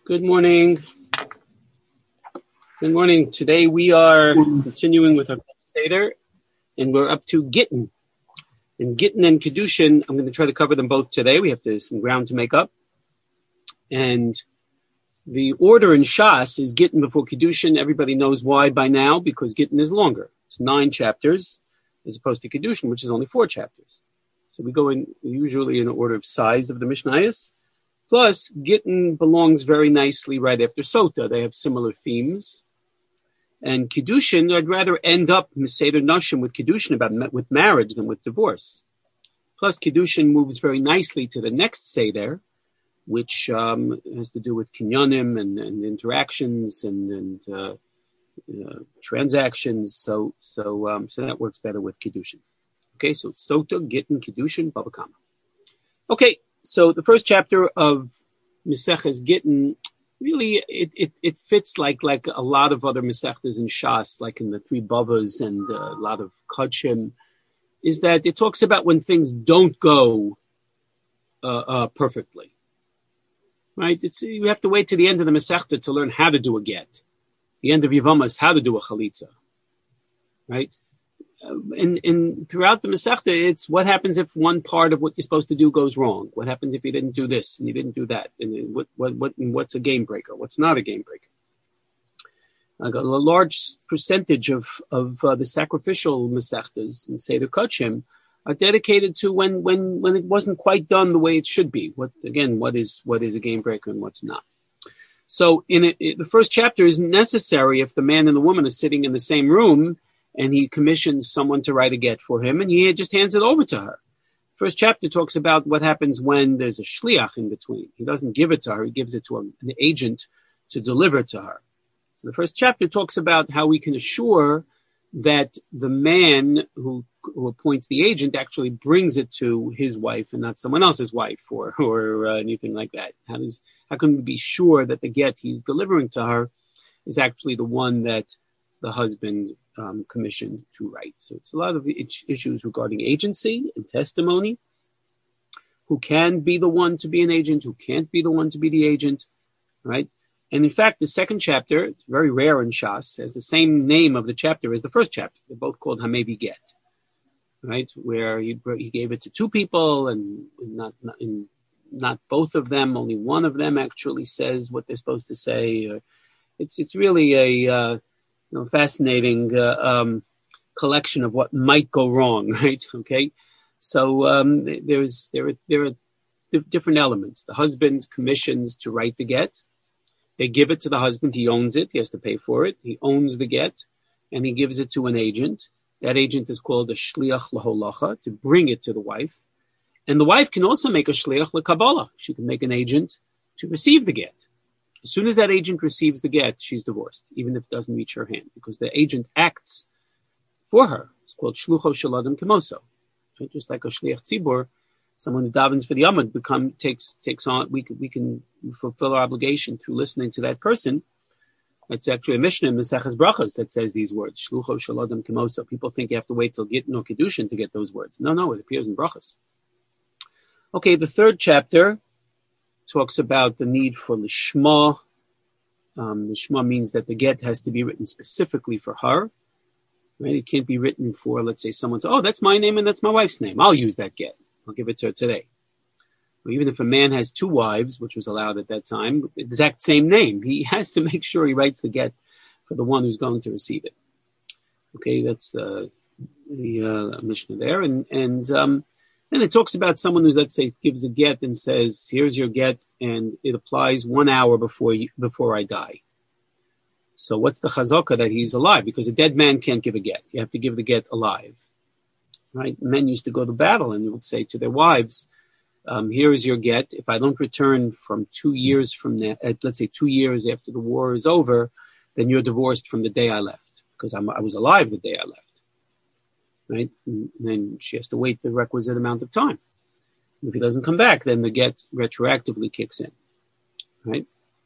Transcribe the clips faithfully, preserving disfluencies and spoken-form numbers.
Good morning. Good morning. Today we are continuing with our Seder, and we're up to Gittin. And Gittin and Kedushin, I'm going to try to cover them both today. We have to, some ground to make up. And the order in Shas is Gittin before Kedushin. Everybody knows why by now, because Gittin is longer. It's nine chapters, as opposed to Kedushin, which is only four chapters. So we go in usually in order of size of the Mishnayos. Plus, Gittin belongs very nicely right after Sota. They have similar themes. And Kedushin, I'd rather end up Seder Nashim with Kedushin about with marriage than with divorce. Plus, Kedushin moves very nicely to the next Seder, which um, has to do with kinyanim and, and interactions and, and uh, uh, transactions. So, so, um, so that works better with Kedushin. Okay, so it's Sota, Gittin, Kedushin, Bava Kama. Okay. So the first chapter of Maseches Gittin, really, it, it, it fits like like a lot of other Masechtas in Shas, like in the three Bavas and uh, a lot of Kodshim, is that it talks about when things don't go uh, uh, perfectly. Right? It's you have to wait to the end of the Masechta to learn how to do a get. The end of Yevamos, how to do a Chalitza. Right? And, and throughout the Masechta, it's what happens if one part of what you're supposed to do goes wrong? What happens if you didn't do this and you didn't do that? And what, what, what, and what's a game breaker? What's not a game breaker? I got a large percentage of, of uh, the sacrificial Masechtas and Seder Kodshim are dedicated to when, when, when it wasn't quite done the way it should be. What, again, what is, what is a game breaker and what's not? So in it, it, the first chapter is necessary if the man and the woman are sitting in the same room and he commissions someone to write a get for him, and he just hands it over to her. First chapter talks about what happens when there's a shliach in between. He doesn't give it to her, he gives it to a, an agent to deliver to her. So the first chapter talks about how we can assure that the man who, who appoints the agent actually brings it to his wife and not someone else's wife or, or uh, anything like that. How does, how can we be sure that the get he's delivering to her is actually the one that the husband um, commissioned to write? So it's a lot of issues regarding agency and testimony. Who can be the one to be an agent? Who can't be the one to be the agent? Right? And in fact, the second chapter, it's very rare in Shas, has the same name of the chapter as the first chapter. They're both called Hamevi Get. Right? Where he, he gave it to two people and not, not, in, not both of them, only one of them actually says what they're supposed to say. It's, it's really a, uh, You know, fascinating uh, um, collection of what might go wrong, right? Okay, so um, there's there are there are different elements. The husband commissions to write the get. They give it to the husband. He owns it. He has to pay for it. He owns the get, and he gives it to an agent. That agent is called a shliach laholacha, to bring it to the wife. And the wife can also make a shliach lekabbalah. She can make an agent to receive the get. As soon as that agent receives the get, she's divorced, even if it doesn't reach her hand, because the agent acts for her. It's called shlucho shel adam kemoso. Right? Just like a shliach tzibur, someone who davens for the amud become takes takes on. We can we can fulfill our obligation through listening to that person. It's actually a Mishnah in Maseches Brachos that says these words: shlucho shel adam kemoso. People think you have to wait till Gittin or Kedushin to get those words. No, no, it appears in Brachos. Okay, the third chapter talks about the need for lishma. Um, lishma means that the get has to be written specifically for her. Right? It can't be written for, let's say, someone's, oh, that's my name and that's my wife's name. I'll use that get. I'll give it to her today. Or even if a man has two wives, which was allowed at that time, exact same name, he has to make sure he writes the get for the one who's going to receive it. Okay, that's uh, the uh, Mishnah there. And, and um, And it talks about someone who, let's say, gives a get and says, here's your get, and it applies one hour before you, before I die. So what's the chazaka that he's alive? Because a dead man can't give a get. You have to give the get alive. Right? Men used to go to battle and would say to their wives, um, here is your get. If I don't return from two years from that, uh, let's say two years after the war is over, then you're divorced from the day I left, because I'm, I was alive the day I left. Right? And then she has to wait the requisite amount of time. If he doesn't come back, then the get retroactively kicks in. Right?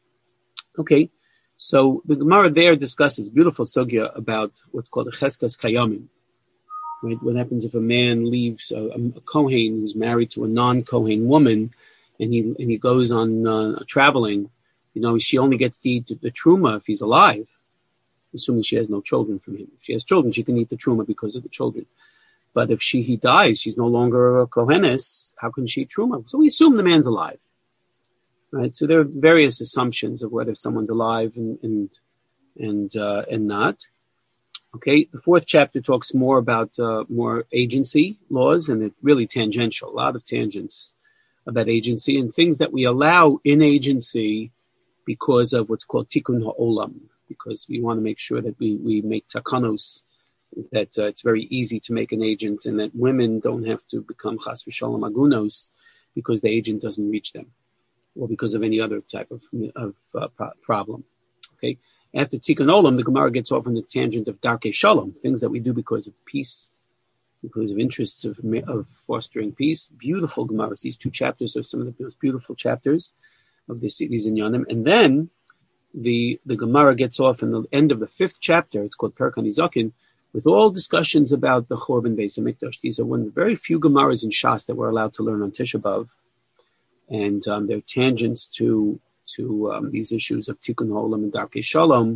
Okay. So the Gemara there discusses beautiful sugya about what's called a cheskas kayamim. Right? What happens if a man leaves a, a Kohen who's married to a non-Kohen woman, and he and he goes on uh, traveling, You know, she only gets to eat the truma if he's alive, assuming she has no children from him. If she has children, she can eat the truma because of the children. But if she he dies, she's no longer a kohenes. How can she eat truma? So we assume the man's alive, right? So there are various assumptions of whether someone's alive and and and uh, and not. Okay, the fourth chapter talks more about uh, more agency laws, and it's really tangential. A lot of tangents about agency and things that we allow in agency because of what's called tikkun ha'olam, because we want to make sure that we we make takanos, that uh, it's very easy to make an agent, and that women don't have to become chas v'shalom agunos because the agent doesn't reach them, or because of any other type of of uh, pro- problem. Okay, after tikkun olam, the Gemara gets off on the tangent of darkei shalom, things that we do because of peace, because of interests of of fostering peace. Beautiful Gemaras. These two chapters are some of the most beautiful chapters of this, these inyanim. And then the the Gemara gets off in the end of the fifth chapter. It's called Perek HaNizakin, with all discussions about the Chorban Beis HaMikdash. These are one of the very few Gemaras in Shas that we're allowed to learn on Tisha B'Av, and um, they're tangents to to um, these issues of Tikkun Ha'olam and Darkei Shalom,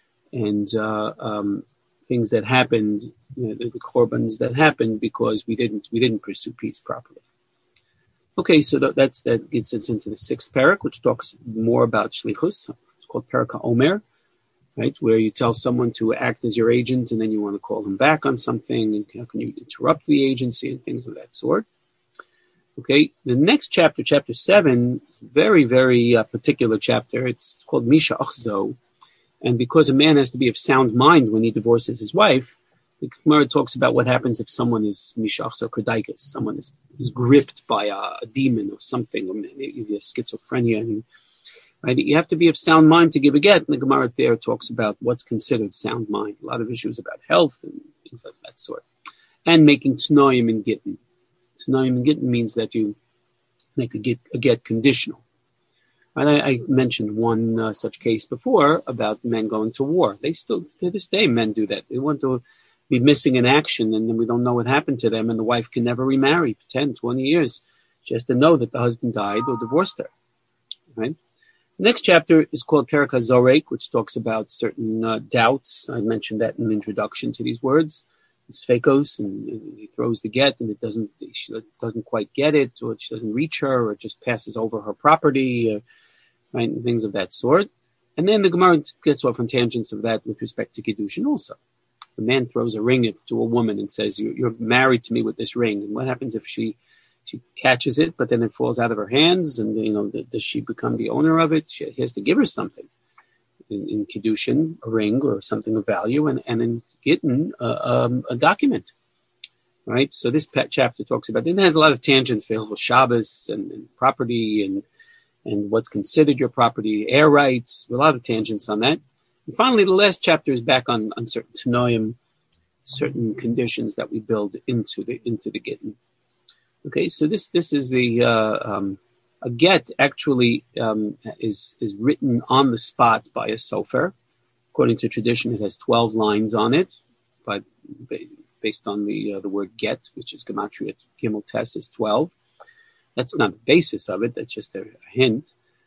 and uh, um, things that happened, you know, the, the Chorbans that happened because we didn't we didn't pursue peace properly. Okay, so that, that's that gets us into the sixth parak, which talks more about shlichus. It's called Perek HaOmer, right, where you tell someone to act as your agent, and then you want to call them back on something, and how can you interrupt the agency and things of that sort. Okay, the next chapter, chapter seven, very, very uh, particular chapter. It's, it's called Misha Achzo, and because a man has to be of sound mind when he divorces his wife, the Gemara talks about what happens if someone is Misha Achzo Kodaikis, someone is, is gripped by a, a demon or something, or maybe a schizophrenia, and right, you have to be of sound mind to give a get. And the Gemara there talks about what's considered sound mind. A lot of issues about health and things like that sort, and making t'noim and gittin. T'noim and gittin means that you make a get, a get conditional. Right? I, I mentioned one uh, such case before about men going to war. They still, to this day, men do that. They want to be missing in action, and then we don't know what happened to them, and the wife can never remarry for ten, twenty years. She has to know that the husband died or divorced her. Right? The next chapter is called Perek HaZorek, which talks about certain uh, doubts. I mentioned that in the introduction to these words. It's Sfekos, and, and he throws the get, and it doesn't, she doesn't quite get it, or she doesn't reach her, or it just passes over her property, uh, right, and things of that sort. And then the Gemara gets off on tangents of that with respect to Kiddushin also. The man throws a ring to a woman and says, you're, you're married to me with this ring. And what happens if she she catches it, but then it falls out of her hands? And, you know, does she become the owner of it? She has to give her something. In, in Kiddushin, a ring or something of value, and, and in Gittin, uh, um, a document. Right? So this pet chapter talks about, it has a lot of tangents, for Shabbos and, and property and and what's considered your property, air rights, a lot of tangents on that. And finally, the last chapter is back on, on certain Tanoim, certain conditions that we build into the into the Gittin. Okay, so this this is the uh, um, a get actually um, is is written on the spot by a sofer. According to tradition, it has twelve lines on it, but based on the uh, the word get, which is gematria Gimel Tes, is twelve. That's not the basis of it. That's just a, a hint.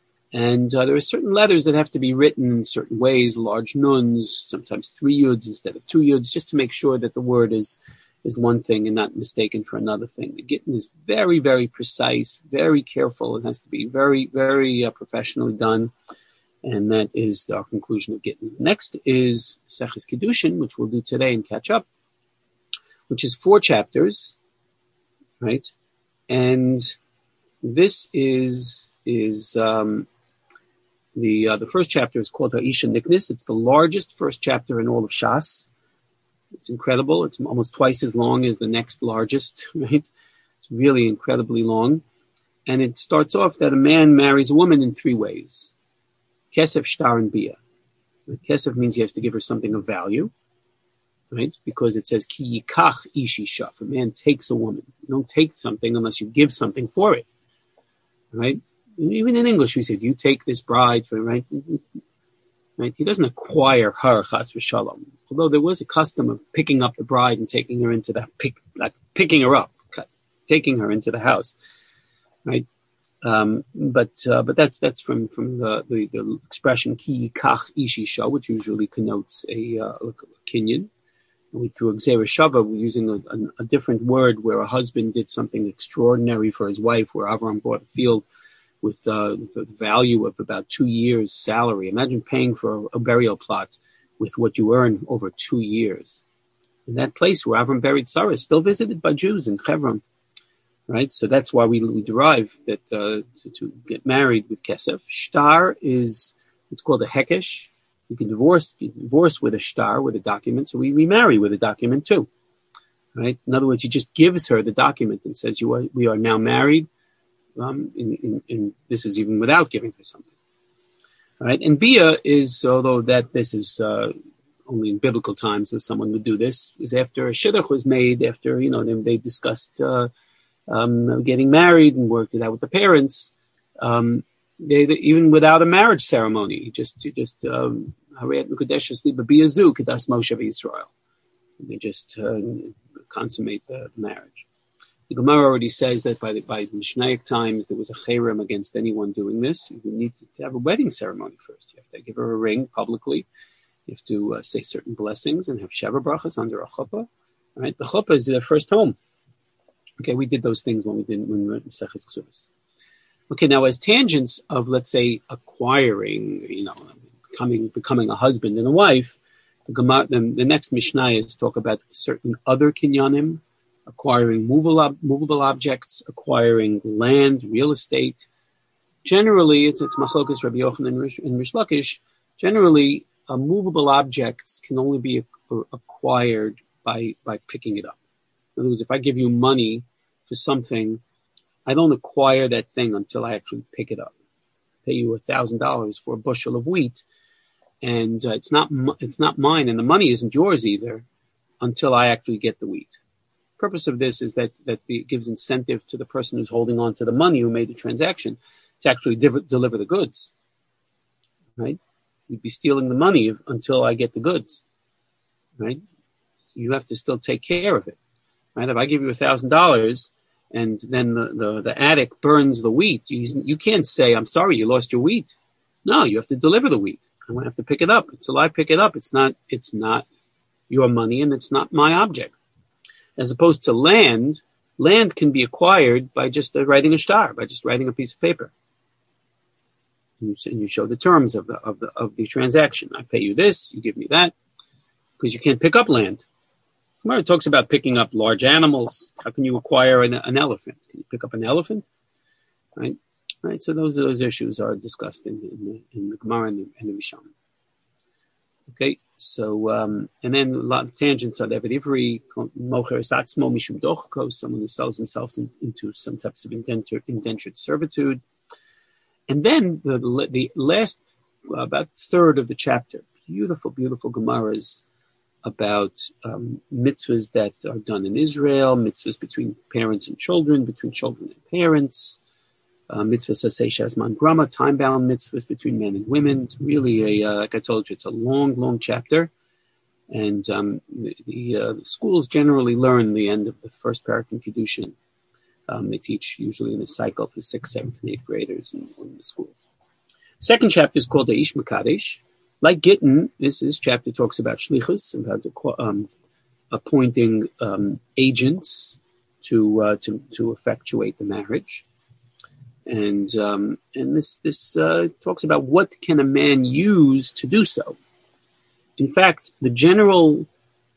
And uh, there are certain letters that have to be written in certain ways, large nuns, sometimes three yuds instead of two yuds, just to make sure that the word is is one thing and not mistaken for another thing. The Gittin is very, very precise, very careful. It has to be very, very uh, professionally done. And that is our conclusion of Gittin. Next is Seches Kiddushin, which we'll do today and catch up, which is four chapters, right? And this is is um, the uh, the first chapter is called Ha'isha Niknis. It's the largest first chapter in all of Shas. It's incredible. It's almost twice as long as the next largest, right? It's really incredibly long. And it starts off that a man marries a woman in three ways. Kesef, Shtar, and Bia. Kesef means he has to give her something of value, right? Because it says, Ki yikach ish isha. A man takes a woman. You don't take something unless you give something for it, right? And even in English, we say, do you take this bride for, right? Right? He doesn't acquire her, chas v'shalom. Although there was a custom of picking up the bride and taking her into the, pick, like picking her up, taking her into the house, right? Um, but uh, but that's that's from from the the, the expression ki kach ishisha, which usually connotes a, uh, a kinyan. We, through Gzeira Shava, we're using a, a, a different word where a husband did something extraordinary for his wife, where Avram bought a field with uh, the value of about two years' salary. Imagine paying for a, a burial plot with what you earn over two years. And that place where Avram buried Sarah is still visited by Jews in Hebron, right? So that's why we, we derive that uh, to, to get married with kesef. Shtar is, it's called a hekesh. You can divorce, you can divorce with a shtar, with a document. So we remarry with a document too, right? In other words, he just gives her the document and says, "You are, we are now married." Um, in, in, in, this is even without giving her something, right? And bia is, although that this is uh, only in biblical times that someone would do this, is after a shidduch was made, after you know they, they discussed uh, um, getting married and worked it out with the parents. Um, They, they, even without a marriage ceremony, you just, you just, um, they just uh, consummate the marriage. The Gemara already says that by the, by the Mishnaic times, there was a cherem against anyone doing this. You need to have a wedding ceremony first. You have to give her a ring publicly. You have to uh, say certain blessings and have sheva brachas under a chuppah. Right? The chuppah is their first home. Okay, we did those things when we did when we were in Maseches Ksubos. Okay, now as tangents of, let's say, acquiring, you know, becoming becoming a husband and a wife, the, the, the next Mishnah is talk about certain other kinyanim, acquiring movable, ob, movable objects, acquiring land, real estate. Generally, it's it's Machlokas Rabbi Yochanan and Rish, and Rish Lakish. Generally, uh, movable objects can only be acquired by by picking it up. In other words, if I give you money for something, I don't acquire that thing until I actually pick it up. I pay you a thousand dollars for a bushel of wheat, and uh, it's not it's not mine, and the money isn't yours either until I actually get the wheat. The purpose of this is that that it gives incentive to the person who's holding on to the money who made the transaction to actually div- deliver the goods. Right? You'd be stealing the money until I get the goods. Right? You have to still take care of it. Right? If I give you a thousand dollars. And then the, the, the attic burns the wheat. You, you can't say, "I'm sorry, you lost your wheat." No, you have to deliver the wheat. I'm going to have to pick it up. Until I pick it up, it's not, it's not your money and it's not my object. As opposed to land, land can be acquired by just uh, writing a shtar, by just writing a piece of paper. And you, and you show the terms of the, of the, of the transaction. I pay you this, you give me that, because you can't pick up land. Gemara talks about picking up large animals. How can you acquire an, an elephant? Can you pick up an elephant? Right? Right. So those those issues are discussed in, in the in the Gemara and the, and the Mishnah. Okay. So um, and then a lot of tangents on Eved Ivri, Mocher Satzmo Mishum Dochko, someone who sells himself in, into some types of indentured, indentured servitude. And then the the last uh, about third of the chapter, beautiful, beautiful Gemaras about um, mitzvahs that are done in Israel, mitzvahs between parents and children, between children and parents, uh, mitzvahs sasei shazman grama, time-bound mitzvahs between men and women. It's really a, uh, like I told you, it's a long, long chapter. And um, the, the, uh, the schools generally learn the end of the first parak in Kiddushin. Um, they teach usually in a cycle for sixth, seventh, and eighth graders in, in the schools. Second chapter is called the Ish Makadesh. Like Gittin, this, this chapter talks about shlichus, about um, appointing um, agents to, uh, to to effectuate the marriage, and um, and this this uh, talks about what can a man use to do so. In fact, the general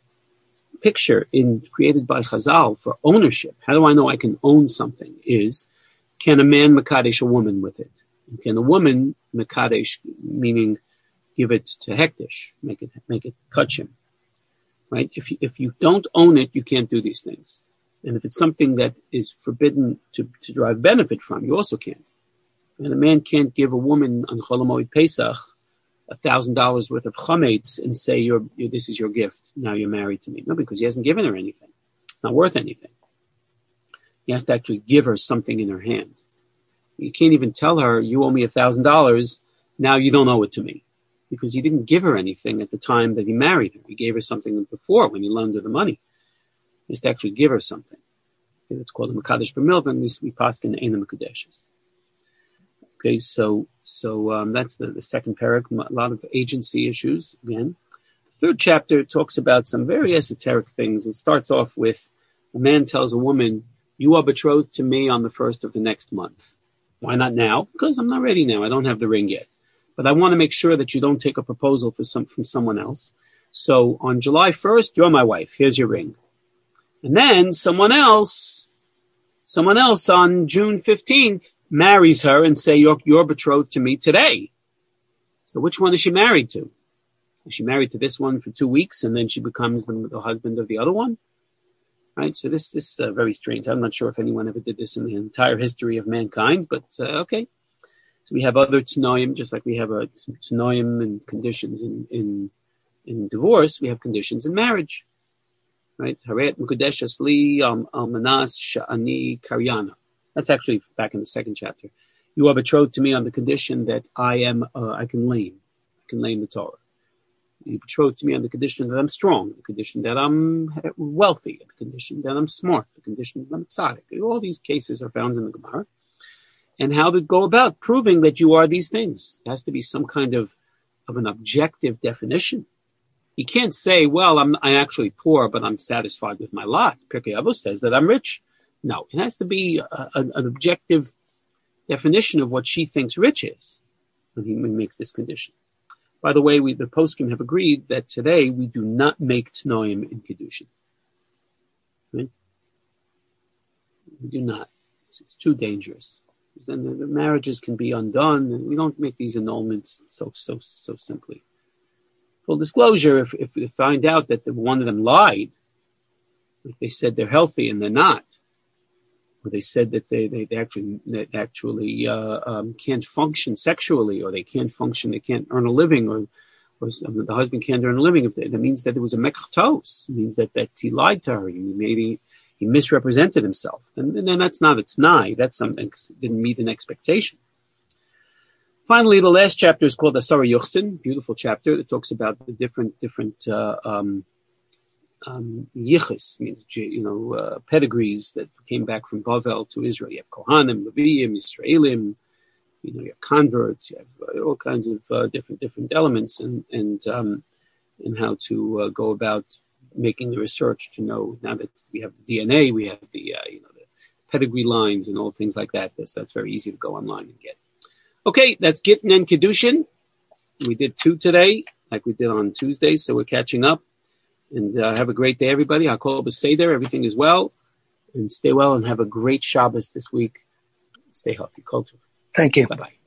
picture in created by Chazal for ownership, how do I know I can own something? Is can a man mekadesh a woman with it? And can a woman mekadesh, meaning give it to hektish, make it make it kachim, right? If you, if you don't own it, you can't do these things. And if it's something that is forbidden to, to derive benefit from, you also can't. And a man can't give a woman on Chol HaMoed Pesach a thousand dollars worth of chametz and say, you're, you're, this is your gift. Now you're married to me. No, because he hasn't given her anything. It's not worth anything. He has to actually give her something in her hand. You can't even tell her, you owe me a thousand dollars. Now you don't owe it to me. Because he didn't give her anything at the time that he married her. He gave her something before when he loaned her the money. He has to actually give her something. Okay, it's called a Mekadesh B'Milva, and we, we pass in the Ein HaMekudeshes. Okay, so so um, that's the, the second parak, a lot of agency issues again. The third chapter talks about some very esoteric things. It starts off with a man tells a woman, you are betrothed to me on the first of the next month. Why not now? Because I'm not ready now. I don't have the ring yet. But I want to make sure that you don't take a proposal for some, from someone else. So on July first, you're my wife. Here's your ring. And then someone else, someone else on June fifteenth marries her and say, you're, you're betrothed to me today. So which one is she married to? Is she married to this one for two weeks and then she becomes the, the husband of the other one? Right? So this, this is uh, very strange. I'm not sure if anyone ever did this in the entire history of mankind, but uh, okay. So we have other t'noim, just like we have a t'noim and conditions in, in, in divorce, we have conditions in marriage. Right? Haret Mukudeshas Li Almanas Sha'ani Karyana. That's actually back in the second chapter. You are betrothed to me on the condition that I am, uh, I can lame. I can lame the Torah. You betrothed to me on the condition that I'm strong, the condition that I'm wealthy, the condition that I'm smart, the condition that I'm tzaddik. All these cases are found in the Gemara. And how to go about proving that you are these things. There has to be some kind of, of an objective definition. You can't say, well, I'm I actually poor, but I'm satisfied with my lot. Pirkei Avos says that I'm rich. No, it has to be a, a, an objective definition of what she thinks rich is when he makes this condition. By the way, we the poskim have agreed that today we do not make t'noim in Kedushin. Right? We do not. It's, it's too dangerous. Because then the, the marriages can be undone, and we don't make these annulments so so so simply. Full disclosure, if, if we find out that the one of them lied, if they said they're healthy and they're not, or they said that they, they, they actually, they actually uh, um, can't function sexually, or they can't function, they can't earn a living, or, or the husband can't earn a living, that means that it was a mekachtos. It means that, that he lied to her, he maybe he misrepresented himself. And, and then that's not a t'nai, that's something that didn't meet an expectation. Finally, the last chapter is called Asara Yuchsin, beautiful chapter that talks about the different, different, uh, um, um, yichus, means, you know, uh, pedigrees that came back from Bavel to Israel. You have Kohanim, Leviim, Israelim, you know, you have converts, you have uh, all kinds of, uh, different, different elements and, and, um, and how to, uh, go about making the research to know now that we have the D N A, we have the, uh, you know, the pedigree lines and all things like that. That's, that's very easy to go online and get. Okay, that's Gittin and Kedushin. We did two today, like we did on Tuesday, so we're catching up. And uh, have a great day, everybody. I'll call B'Seder. Everything is well. And stay well and have a great Shabbos this week. Stay healthy. Culture. Thank you. Bye-bye.